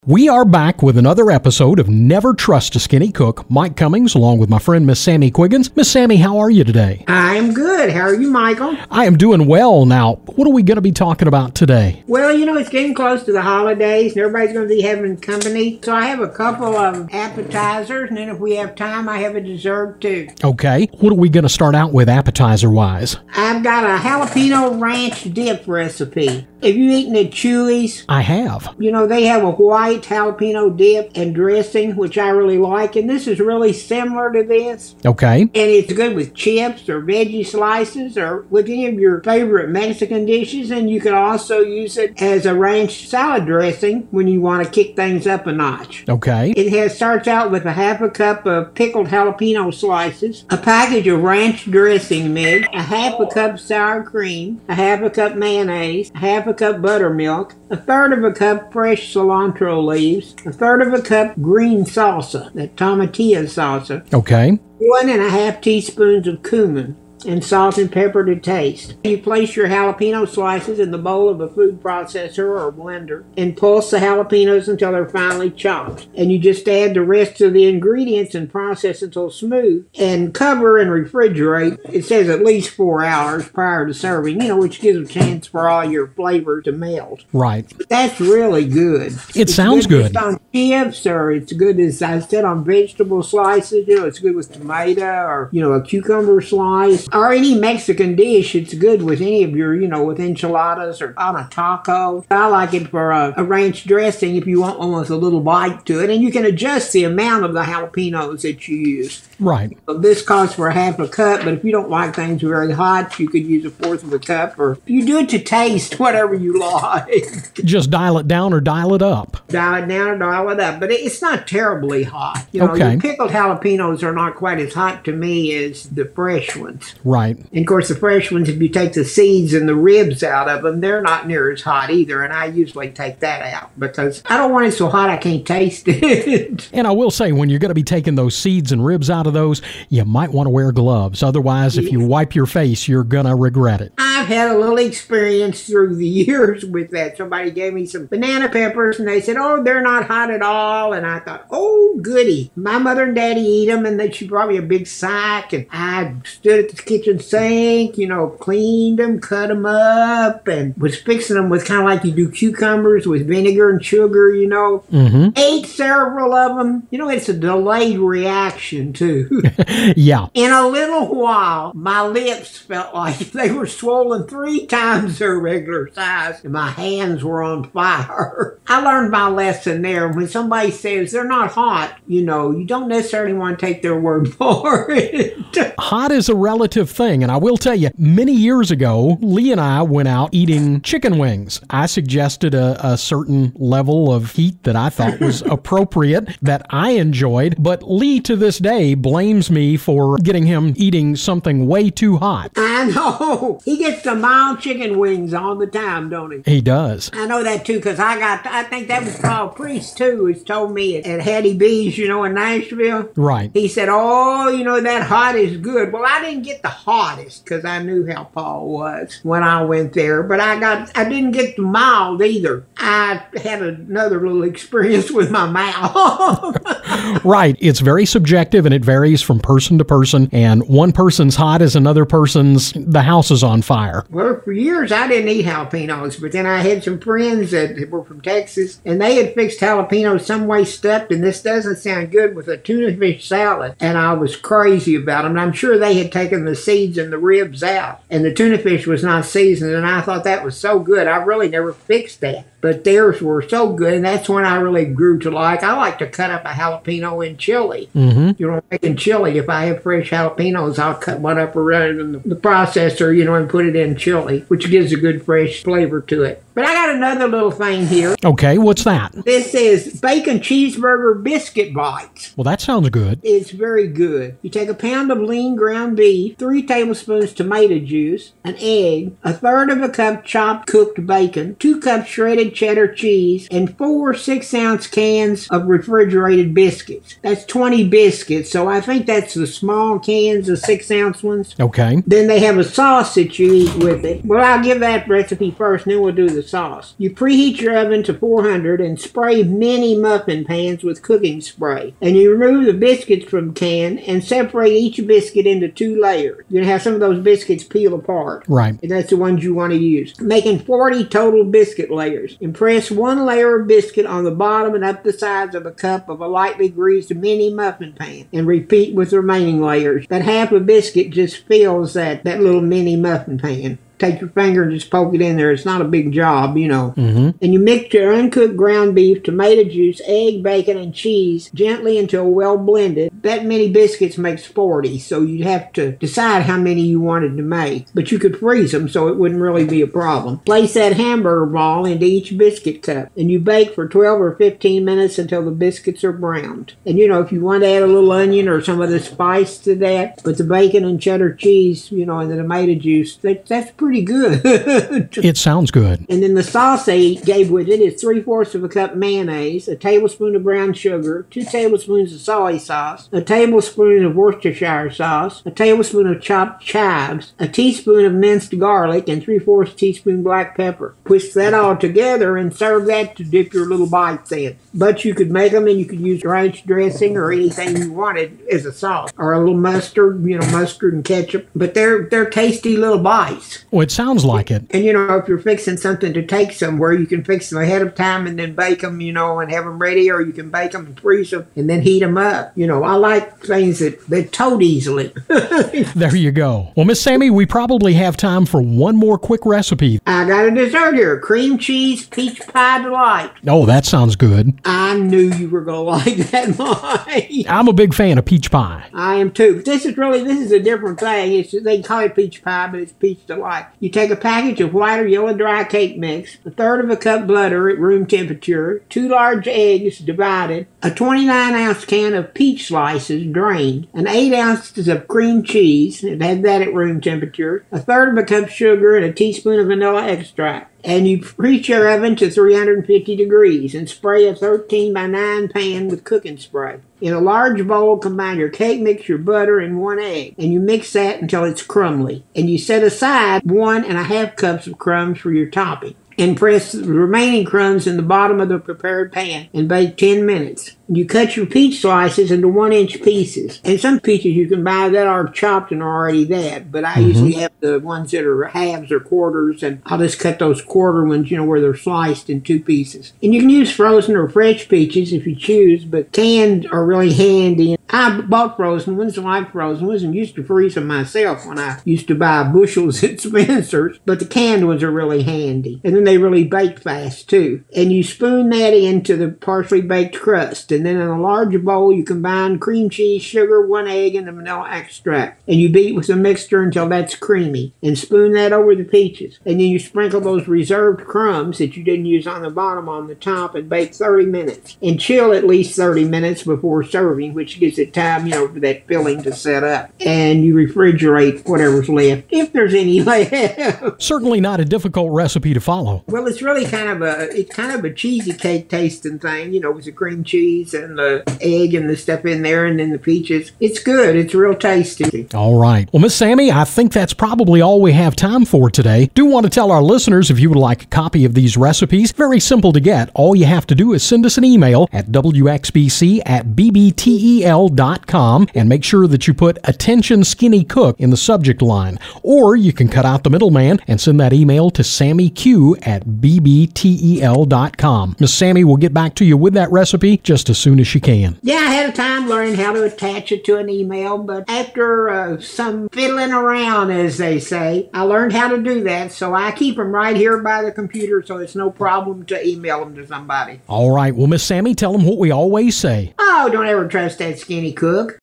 We are back with another episode of Never Trust a Skinny Cook. Mike Cummings, along with my friend Miss Sammy Quiggins. Miss Sammy, how are you today? I'm good. How are you, Michael? I am doing well. Now, what are we going to be talking about today? Well, it's getting close to the holidays, and everybody's going to be having company. So I have a couple of appetizers, and then if we have time, I have a dessert, too. Okay. What are we going to start out with appetizer-wise? I've got a jalapeno ranch dip recipe. Have you eaten at Chuy's? I have. They have a white jalapeno dip and dressing, which I really like, and this is really similar to this. Okay. And it's good with chips or veggie slices or with any of your favorite Mexican dishes, and you can also use it as a ranch salad dressing when you want to kick things up a notch. Okay. It starts out with a half a cup of pickled jalapeno slices, a package of ranch dressing mix, a half a cup sour cream, a half a cup mayonnaise, a half a cup buttermilk, a third of a cup fresh cilantro leaves, a third of a cup green salsa, that tomatilla salsa. Okay. 1.5 teaspoons of cumin, and salt and pepper to taste. You place your jalapeno slices in the bowl of a food processor or blender and pulse the jalapenos until they're finely chopped. And you just add the rest of the ingredients and process until smooth and cover and refrigerate. It says at least 4 hours prior to serving, which gives a chance for all your flavor to melt. Right. But that's really good. It sounds good. Just on chips, or it's good, as I said, on vegetable slices. It's good with tomato or, a cucumber slice. Or any Mexican dish, it's good with any of your, with enchiladas or on a taco. I like it for a ranch dressing if you want one with a little bite to it. And you can adjust the amount of the jalapenos that you use. Right. This calls for a half a cup, but if you don't like things very hot, you could use a fourth of a cup. Or you do it to taste, whatever you like. Just dial it down or dial it up. Dial it down or dial it up. But it's not terribly hot. Okay. Your pickled jalapenos are not quite as hot to me as the fresh ones. Right. And of course, the fresh ones, if you take the seeds and the ribs out of them, they're not near as hot either. And I usually take that out because I don't want it so hot I can't taste it. And I will say, when you're going to be taking those seeds and ribs out of those, you might want to wear gloves. Otherwise, if you wipe your face, you're going to regret it. I've had a little experience through the years with that. Somebody gave me some banana peppers and they said, oh, they're not hot at all. And I thought, oh, goody. My mother and daddy eat them, and then she brought me a big sack, and I stood at the kitchen sink, cleaned them, cut them up, and was fixing them with kind of like you do cucumbers with vinegar and sugar, Mm-hmm. Ate several of them. It's a delayed reaction, too. Yeah. In a little while, my lips felt like they were swollen 3 times their regular size, and my hands were on fire. I learned my lesson there. When somebody says they're not hot, you don't necessarily want to take their word for it. Hot is a relative thing, and I will tell you, many years ago, Lee and I went out eating chicken wings. I suggested a certain level of heat that I thought was appropriate, that I enjoyed, but Lee to this day blames me for getting him eating something way too hot. I know. He gets the mild chicken wings all the time, don't he? He does. I know that too, because I think that was Paul Priest too, who's told me at Hattie B's, in Nashville. Right. He said, oh, that hot is good. Well, I didn't get the hottest because I knew how Paul was when I went there, but I didn't get the mild either. I had another little experience with my mouth. Right. It's very subjective, and it varies from person to person, and one person's hot is another person's the house is on fire. Well, for years I didn't eat jalapenos, but then I had some friends that were from Texas, and they had fixed jalapenos some way stuffed, and this doesn't sound good, with a tuna fish salad, and I was crazy about them. And I'm sure they had taken the seeds and the ribs out, and the tuna fish was not seasoned, and I thought that was so good. I really never fixed that. But theirs were so good, and that's when I really grew to like. I like to cut up a jalapeno in chili. Mm-hmm. Making chili. If I have fresh jalapenos, I'll cut one up around in the processor, and put it in chili, which gives a good fresh flavor to it. But I got another little thing here. Okay, what's that? This is bacon cheeseburger biscuit bites. Well, that sounds good. It's very good. You take a pound of lean ground beef, 3 tablespoons tomato juice, an egg, a third of a cup chopped cooked bacon, 2 cups shredded melted cheddar cheese, and 4 6-ounce cans of refrigerated biscuits. That's 20 biscuits, so I think that's the small cans, the 6-ounce ones. Okay. Then they have a sauce that you eat with it. Well, I'll give that recipe first, and then we'll do the sauce. You preheat your oven to 400 and spray mini muffin pans with cooking spray. And you remove the biscuits from the can and separate each biscuit into 2 layers. You're going to have some of those biscuits peel apart. Right. And that's the ones you want to use. Making 40 total biscuit layers. And press 1 layer of biscuit on the bottom and up the sides of a cup of a lightly greased mini muffin pan. And repeat with the remaining layers. That half a biscuit just fills that little mini muffin pan. Take your finger and just poke it in there. It's not a big job, you know. Mm-hmm. And you mix your uncooked ground beef, tomato juice, egg, bacon, and cheese gently until well blended. That many biscuits makes 40, so you'd have to decide how many you wanted to make. But you could freeze them, so it wouldn't really be a problem. Place that hamburger ball into each biscuit cup, and you bake for 12 or 15 minutes until the biscuits are browned. And you know, if you want to add a little onion or some other spice to that, but the bacon and cheddar cheese, you know, and the tomato juice, that's pretty good. It sounds good. And then the sauce they gave with it is 3/4 of a cup mayonnaise, a tablespoon of brown sugar, 2 tablespoons of soy sauce, a tablespoon of Worcestershire sauce, a tablespoon of chopped chives, a teaspoon of minced garlic, and 3/4 teaspoon black pepper. Whisk that all together and serve that to dip your little bites in. But you could make them and you could use ranch dressing or anything you wanted as a sauce, or a little mustard, you know, mustard and ketchup. But they're tasty little bites. Well, it sounds like it. And, you know, if you're fixing something to take somewhere, you can fix them ahead of time and then bake them, you know, and have them ready, or you can bake them and freeze them and then heat them up. You know, I like things that tote easily. There you go. Well, Miss Sammy, we probably have time for one more quick recipe. I got a dessert here, cream cheese peach pie delight. Oh, that sounds good. I knew you were going to like that, Mike. I'm a big fan of peach pie. I am too. This is a different thing. They call it peach pie, but it's peach delight. You take a package of white or yellow dry cake mix, 1/3 of a cup butter at room temperature, 2 large eggs divided, a 29-ounce can of peach slices drained, and 8 ounces of cream cheese, and have that at room temperature, 1/3 of a cup sugar, and a teaspoon of vanilla extract. And you preheat your oven to 350 degrees and spray a 13 by 9 pan with cooking spray. In a large bowl, combine your cake mix, your butter, and 1 egg. And you mix that until it's crumbly. And you set aside 1.5 cups of crumbs for your topping. And press the remaining crumbs in the bottom of the prepared pan and bake 10 minutes. You cut your peach slices into 1-inch pieces. And some peaches you can buy that are chopped and are already that. But I usually have the ones that are halves or quarters, and I'll just cut those quarter ones, you know, where they're sliced in 2 pieces. And you can use frozen or fresh peaches if you choose, but canned are really handy. I bought frozen ones, like frozen ones, and used to freeze them myself when I used to buy bushels at Spencer's. But the canned ones are really handy. And then they really bake fast, too. And you spoon that into the partially baked crust. And then in a large bowl, you combine cream cheese, sugar, 1 egg, and the vanilla extract. And you beat with a mixture until that's creamy. And spoon that over the peaches. And then you sprinkle those reserved crumbs that you didn't use on the bottom on the top and bake 30 minutes. And chill at least 30 minutes before serving, which gives it time, you know, for that filling to set up. And you refrigerate whatever's left, if there's any left. Certainly not a difficult recipe to follow. Well, it's really kind of a cheesy cake tasting thing, you know, with the cream cheese and the egg and the stuff in there, and then the peaches. It's good. It's real tasty. All right. Well, Miss Sammy, I think that's probably all we have time for today. Do want to tell our listeners if you would like a copy of these recipes. Very simple to get. All you have to do is send us an email at wxbc@bbtel.com and make sure that you put "Attention Skinny Cook" in the subject line. Or you can cut out the middleman and send that email to sammyq@bbtel.com. Miss Sammy will get back to you with that recipe just as soon as she can. Yeah, I had a time learning how to attach it to an email, but after some fiddling around, as they say, I learned how to do that, so I keep them right here by the computer, so it's no problem to email them to somebody. All right. Well, Miss Sammy, tell them what we always say. Oh, don't ever trust that skinny cook.